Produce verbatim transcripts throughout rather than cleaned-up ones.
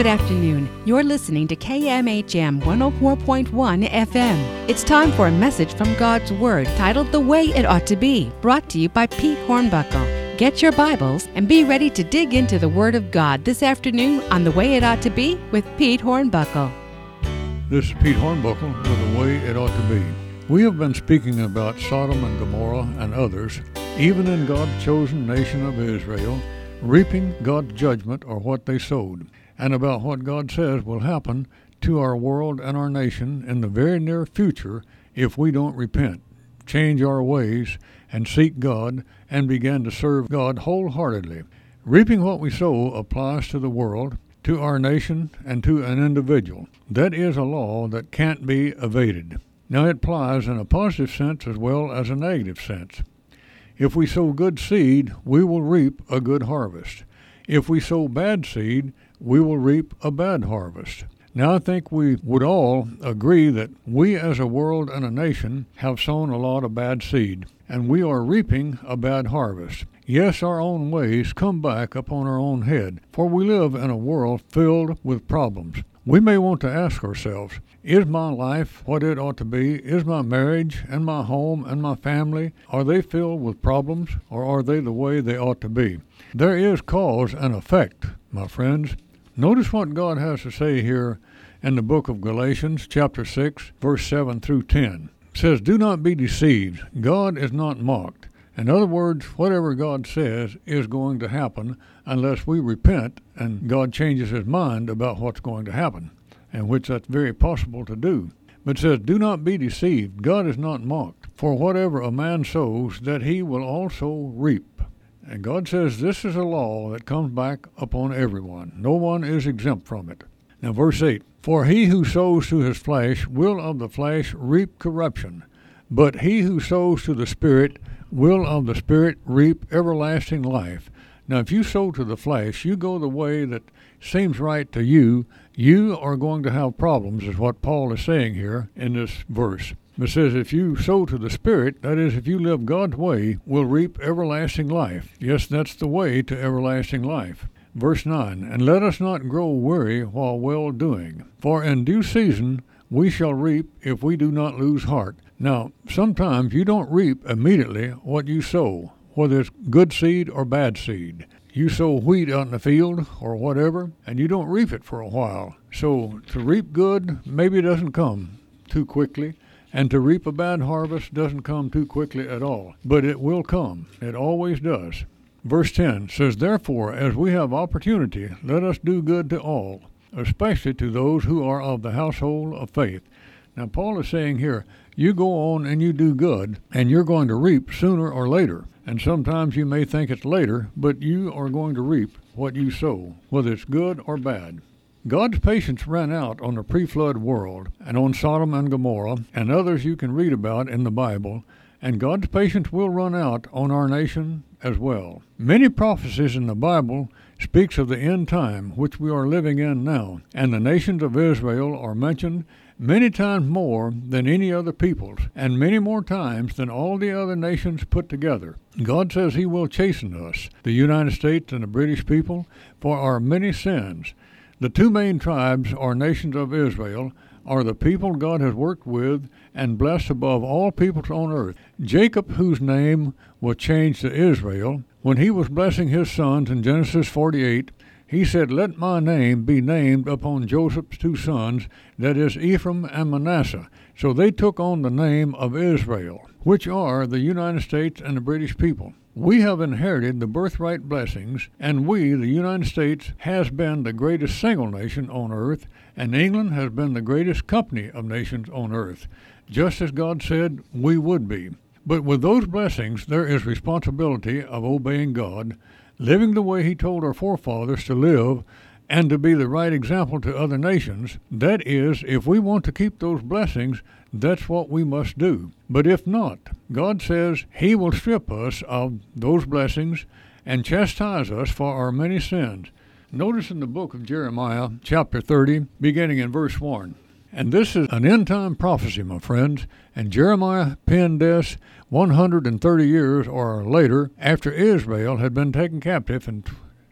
Good afternoon. You're listening to K M H M one oh four point one F M. It's time for a message from God's Word titled The Way It Ought to Be, brought to you by Pete Hornbuckle. Get your Bibles and be ready to dig into the Word of God this afternoon on The Way It Ought to Be with Pete Hornbuckle. This is Pete Hornbuckle with The Way It Ought to Be. We have been speaking about Sodom and Gomorrah and others, even in God's chosen nation of Israel, reaping God's judgment or what they sowed, and about what God says will happen to our world and our nation in the very near future if we don't repent, change our ways, and seek God and begin to serve God wholeheartedly. Reaping what we sow applies to the world, to our nation, and to an individual. That is a law that can't be evaded. Now it applies in a positive sense as well as a negative sense. If we sow good seed, we will reap a good harvest. If we sow bad seed, we will reap a bad harvest. Now I think we would all agree that we as a world and a nation have sown a lot of bad seed, and we are reaping a bad harvest. Yes, our own ways come back upon our own head, for we live in a world filled with problems. We may want to ask ourselves, is my life what it ought to be? Is my marriage and my home and my family, are they filled with problems, or are they the way they ought to be? There is cause and effect, my friends. Notice what God has to say here in the book of Galatians, chapter six, verse seven through ten. It says, "Do not be deceived. God is not mocked." In other words, whatever God says is going to happen unless we repent and God changes his mind about what's going to happen, and which that's very possible to do. But it says, "Do not be deceived. God is not mocked. For whatever a man sows, that he will also reap." And God says this is a law that comes back upon everyone. No one is exempt from it. Now verse eight, "For he who sows to his flesh will of the flesh reap corruption, but he who sows to the Spirit will of the Spirit reap everlasting life." Now if you sow to the flesh, you go the way that seems right to you, you are going to have problems, is what Paul is saying here in this verse. It says, if you sow to the Spirit, that is, if you live God's way, will reap everlasting life. Yes, that's the way to everlasting life. Verse nine, "And let us not grow weary while well doing, for in due season we shall reap if we do not lose heart." Now, sometimes you don't reap immediately what you sow, whether it's good seed or bad seed. You sow wheat out in the field or whatever, and you don't reap it for a while. So to reap good maybe doesn't come too quickly. And to reap a bad harvest doesn't come too quickly at all, but it will come. It always does. Verse ten says, "Therefore, as we have opportunity, let us do good to all, especially to those who are of the household of faith." Now, Paul is saying here, you go on and you do good, and you're going to reap sooner or later. And sometimes you may think it's later, but you are going to reap what you sow, whether it's good or bad. God's patience ran out on the pre-flood world and on Sodom and Gomorrah and others you can read about in the Bible, and God's patience will run out on our nation as well. Many prophecies in the Bible speaks of the end time which we are living in now, and the nations of Israel are mentioned many times more than any other peoples, and many more times than all the other nations put together. God says he will chasten us, the United States and the British people, for our many sins. The two main tribes or nations of Israel are the people God has worked with and blessed above all peoples on earth. Jacob, whose name was changed to Israel, when he was blessing his sons in Genesis forty-eight, he said, "Let my name be named upon Joseph's two sons, that is Ephraim and Manasseh." So they took on the name of Israel, which are the United States and the British people. We have inherited the birthright blessings, and we, the United States, has been the greatest single nation on earth, and England has been the greatest company of nations on earth, just as God said we would be. But with those blessings, there is responsibility of obeying God, living the way he told our forefathers to live, and to be the right example to other nations. That is, if we want to keep those blessings, that's what we must do. But if not, God says he will strip us of those blessings and chastise us for our many sins. Notice in the book of Jeremiah, chapter thirty, beginning in verse one. And this is an end-time prophecy, my friends, and Jeremiah penned this one hundred thirty years or later after Israel had been taken captive in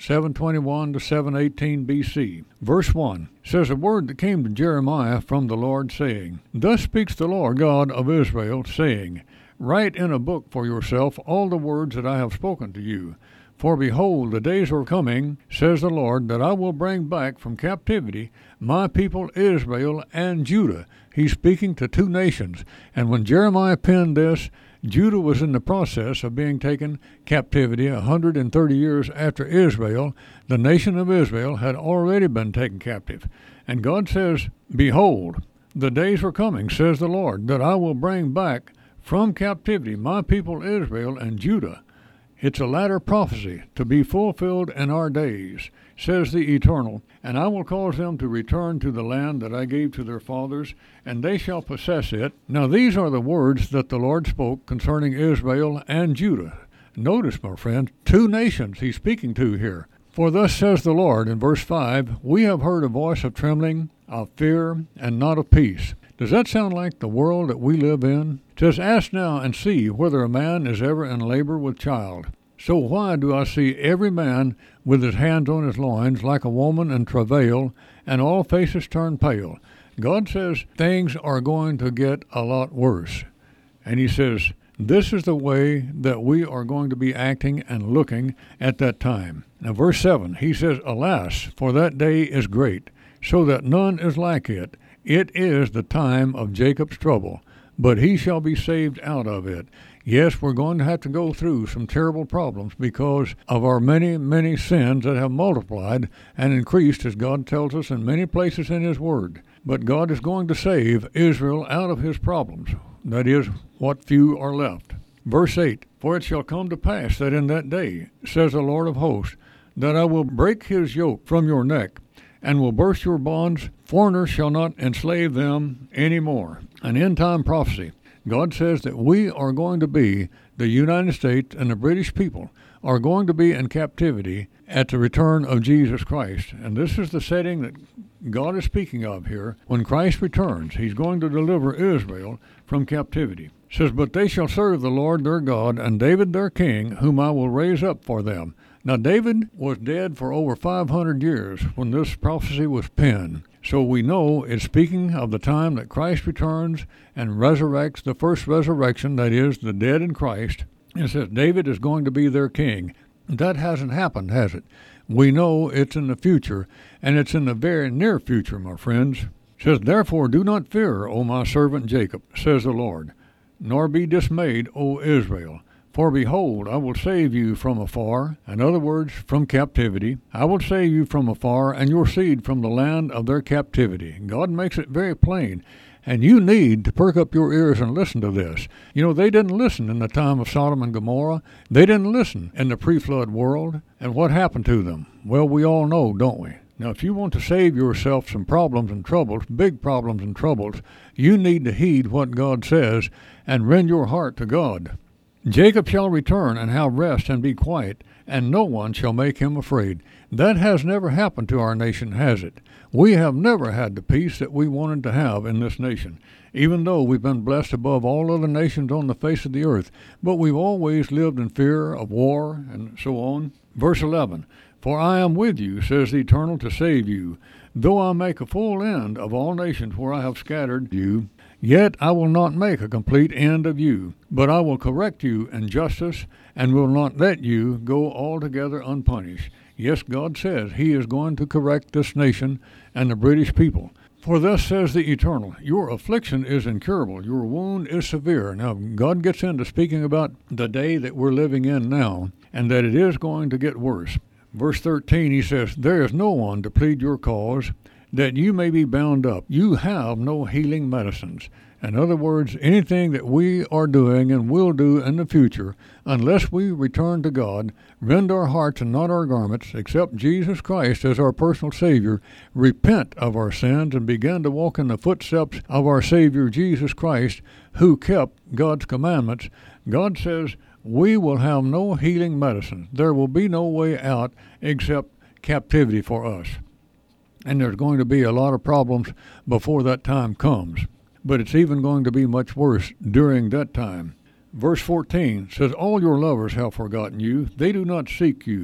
seven twenty-one to seven eighteen B C. Verse one says, a word that came to Jeremiah from the Lord, saying, Thus speaks the Lord God of Israel, saying, Write in a book for yourself all the words that I have spoken to you. For behold, the days are coming, says the Lord, that I will bring back from captivity my people Israel and Judah. He's speaking to two nations. And when Jeremiah penned this, Judah was in the process of being taken captivity one hundred thirty years after Israel. The nation of Israel had already been taken captive. And God says, Behold, the days are coming, says the Lord, that I will bring back from captivity my people Israel and Judah. It's a latter prophecy to be fulfilled in our days, says the Eternal, and I will cause them to return to the land that I gave to their fathers, and they shall possess it. Now these are the words that the Lord spoke concerning Israel and Judah. Notice, my friend, two nations he's speaking to here. For thus says the Lord, in verse five, We have heard a voice of trembling, of fear, and not of peace. Does that sound like the world that we live in? It says, Ask now and see whether a man is ever in labor with child. So why do I see every man with his hands on his loins like a woman in travail, and all faces turn pale? God says things are going to get a lot worse. And he says, this is the way that we are going to be acting and looking at that time. Now verse seven, he says, Alas, for that day is great, so that none is like it. It is the time of Jacob's trouble, but he shall be saved out of it. Yes, we're going to have to go through some terrible problems because of our many, many sins that have multiplied and increased, as God tells us in many places in his word. But God is going to save Israel out of his problems. That is, what few are left. Verse eight, For it shall come to pass that in that day, says the Lord of hosts, that I will break his yoke from your neck, and will burst your bonds. Foreigners shall not enslave them any more. An end-time prophecy. God says that we are going to be, the United States and the British people, are going to be in captivity at the return of Jesus Christ. And this is the setting that God is speaking of here. When Christ returns, he's going to deliver Israel from captivity. It says, But they shall serve the Lord their God, and David their king, whom I will raise up for them. Now, David was dead for over five hundred years when this prophecy was penned. So we know it's speaking of the time that Christ returns and resurrects, the first resurrection, that is, the dead in Christ. It says David is going to be their king. That hasn't happened, has it? We know it's in the future, and it's in the very near future, my friends. It says, Therefore do not fear, O my servant Jacob, says the Lord, nor be dismayed, O Israel. For behold, I will save you from afar, in other words, from captivity. I will save you from afar, and your seed from the land of their captivity. God makes it very plain. And you need to perk up your ears and listen to this. You know, they didn't listen in the time of Sodom and Gomorrah. They didn't listen in the pre-flood world. And what happened to them? Well, we all know, don't we? Now, if you want to save yourself some problems and troubles, big problems and troubles, you need to heed what God says and rend your heart to God. Jacob shall return and have rest and be quiet, and no one shall make him afraid. That has never happened to our nation, has it? We have never had the peace that we wanted to have in this nation, even though we've been blessed above all other nations on the face of the earth. But we've always lived in fear of war and so on. Verse eleven, For I am with you, says the Eternal, to save you. Though I make a full end of all nations where I have scattered you, yet I will not make a complete end of you, but I will correct you in justice, and will not let you go altogether unpunished. Yes, God says he is going to correct this nation and the British people. For thus says the Eternal, Your affliction is incurable, your wound is severe. Now, God gets into speaking about the day that we're living in now, and that it is going to get worse. Verse thirteen, he says, There is no one to plead your cause, that you may be bound up. You have no healing medicines. In other words, anything that we are doing and will do in the future, unless we return to God, rend our hearts and not our garments, accept Jesus Christ as our personal Savior, repent of our sins, and begin to walk in the footsteps of our Savior Jesus Christ, who kept God's commandments, God says we will have no healing medicine. There will be no way out except captivity for us. And there's going to be a lot of problems before that time comes. But it's even going to be much worse during that time. Verse fourteen says, All your lovers have forgotten you. They do not seek you.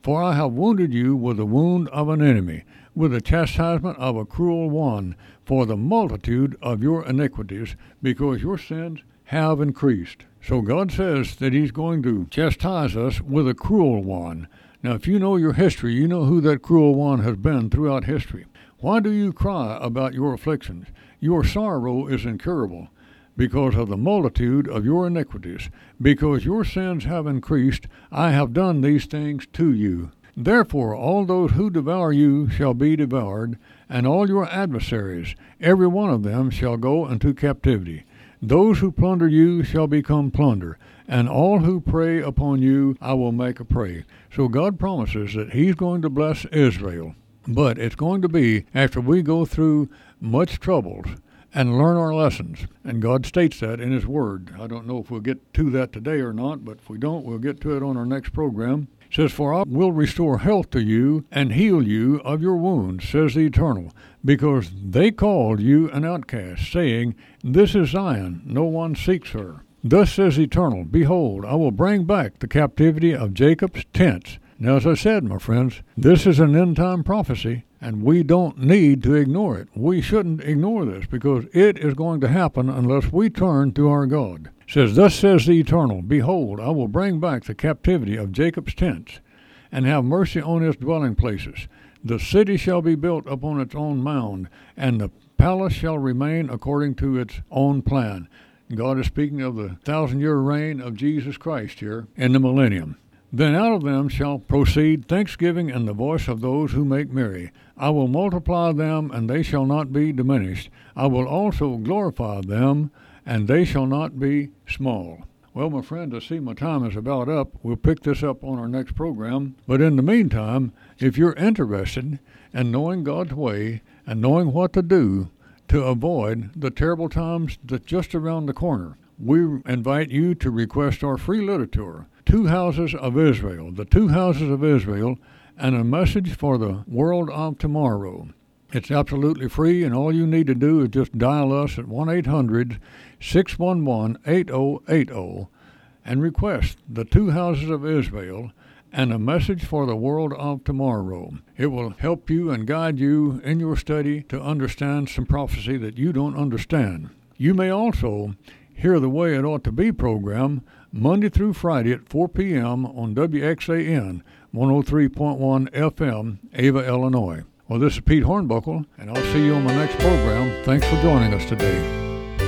For I have wounded you with the wound of an enemy, with the chastisement of a cruel one, for the multitude of your iniquities, because your sins have increased. So God says that he's going to chastise us with a cruel one. Now, if you know your history, you know who that cruel one has been throughout history. Why do you cry about your afflictions? Your sorrow is incurable, because of the multitude of your iniquities. Because your sins have increased, I have done these things to you. Therefore all those who devour you shall be devoured, and all your adversaries, every one of them, shall go into captivity. Those who plunder you shall become plunder, and all who prey upon you I will make a prey. So God promises that he's going to bless Israel. But it's going to be after we go through much troubles and learn our lessons. And God states that in his word. I don't know if we'll get to that today or not, but if we don't, we'll get to it on our next program. It says, For I will restore health to you and heal you of your wounds, says the Eternal, because they called you an outcast, saying, This is Zion, no one seeks her. Thus says the Eternal, Behold, I will bring back the captivity of Jacob's tents. Now, as I said, my friends, this is an end-time prophecy, and we don't need to ignore it. We shouldn't ignore this, because it is going to happen unless we turn to our God. It says, Thus says the Eternal, Behold, I will bring back the captivity of Jacob's tents, and have mercy on his dwelling places. The city shall be built upon its own mound, and the palace shall remain according to its own plan. God is speaking of the thousand-year reign of Jesus Christ here in the millennium. Then out of them shall proceed thanksgiving and the voice of those who make merry. I will multiply them, and they shall not be diminished. I will also glorify them, and they shall not be small. Well, my friends, I see my time is about up. We'll pick this up on our next program. But in the meantime, if you're interested in knowing God's way and knowing what to do to avoid the terrible times that's just around the corner, we invite you to request our free literature, Two Houses of Israel, The Two Houses of Israel, and a Message for the World of Tomorrow. It's absolutely free, and all you need to do is just dial us at one eight hundred, six one one, eight oh eight oh and request The Two Houses of Israel and a Message for the World of Tomorrow. It will help you and guide you in your study to understand some prophecy that you don't understand. You may also hear the Way It Ought to Be program Monday through Friday at four p.m. on W X A N one oh three point one F M, Ava, Illinois. Well, this is Pete Hornbuckle, and I'll see you on my next program. Thanks for joining us today.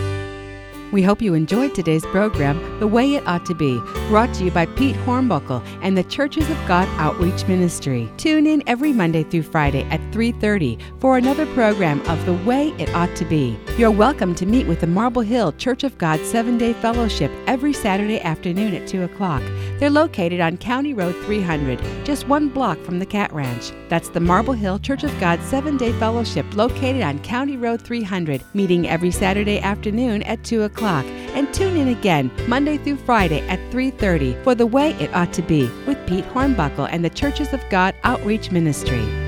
We hope you enjoyed today's program, The Way It Ought to Be, brought to you by Pete Hornbuckle and the Churches of God Outreach Ministry. Tune in every Monday through Friday at three thirty for another program of The Way It Ought to Be. You're welcome to meet with the Marble Hill Church of God seven-day Fellowship every Saturday afternoon at two o'clock. They're located on County Road three hundred, just one block from the Cat Ranch. That's the Marble Hill Church of God seven-day Fellowship located on County Road three hundred, meeting every Saturday afternoon at two o'clock. And tune in again Monday through Friday at three thirty for The Way It Ought to Be with Pete Hornbuckle and the Churches of God Outreach Ministry.